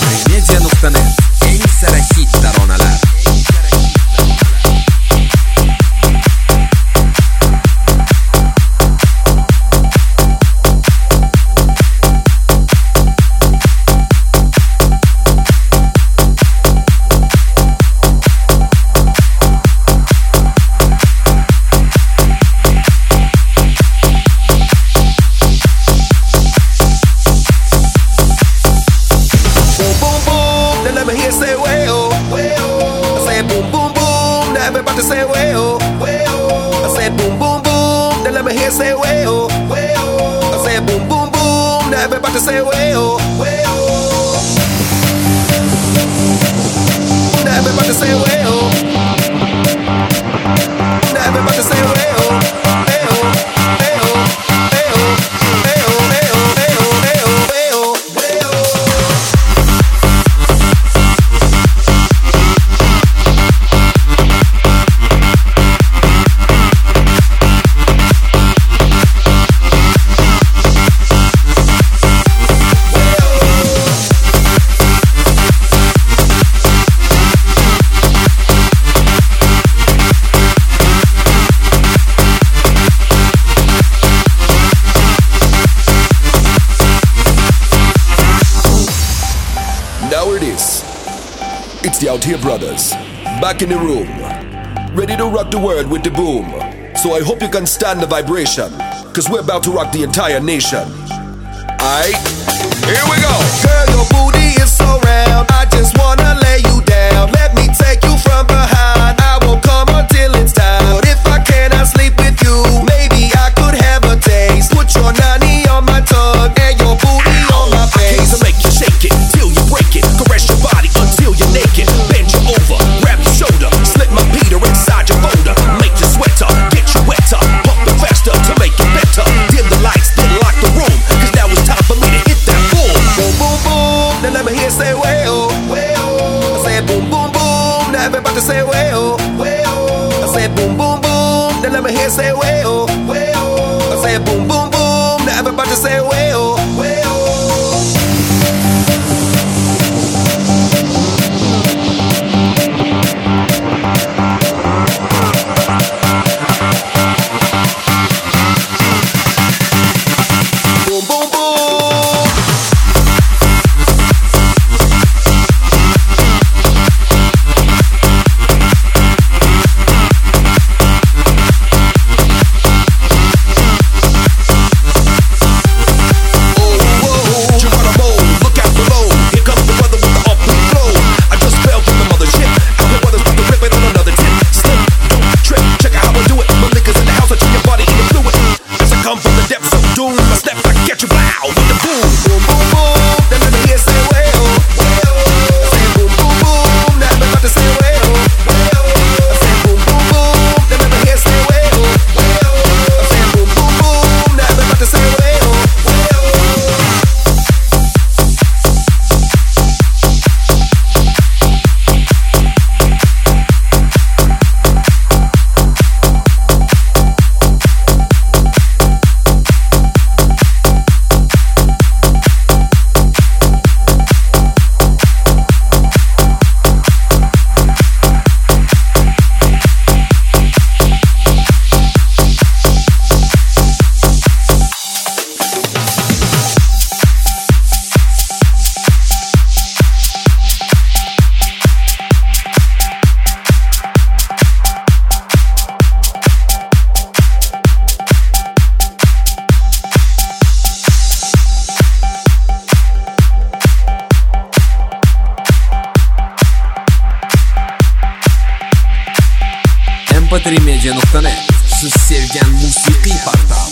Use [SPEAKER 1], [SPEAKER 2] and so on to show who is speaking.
[SPEAKER 1] mp3media.net. En sara hittar onalar.
[SPEAKER 2] Everybody say way-oh, way-oh. I said boom, boom, boom. Then let me hear say way-oh, way-oh. I said boom, boom, boom. Now everybody say way-oh, way-oh. Now everybody say way-oh. Now everybody say way-oh, way-oh, way-oh, way-oh, way-oh, way-oh, way-oh, way-oh, way-oh.
[SPEAKER 3] Now it is. It's the Out Here Brothers, back in the room, ready to rock the world with the boom. So I hope you can stand the vibration, cause we're about to rock the entire nation. Aight, here we go.
[SPEAKER 2] Girl, your booty is so round, I just wanna lay you down. Let me take you from behind, I won't come until it's time. But if I cannot sleep with you, maybe I could have a taste. Put your nanny on my tongue and your booty on my face.
[SPEAKER 4] I came to make you shake it till you break it. Caress your body until you're naked. Bend you over, grab your shoulder, slip my Peter inside your folder. Make you sweater, get you wetter, pump it faster to make it better. Dim the lights, then lock the room, cause now it's time for me to hit that boom.
[SPEAKER 2] Boom, boom, boom. Then let me hear say way-oh, way-oh. I said boom, boom, boom. Now everybody say way-oh, way-oh. I said boom, boom, boom. Then let me hear say way-oh, way-oh. I said boom, boom, boom. Now everybody say way-oh, way-oh. Boom, boom, boom.
[SPEAKER 1] mp3media.net. Siz sevgan musiqiy portal.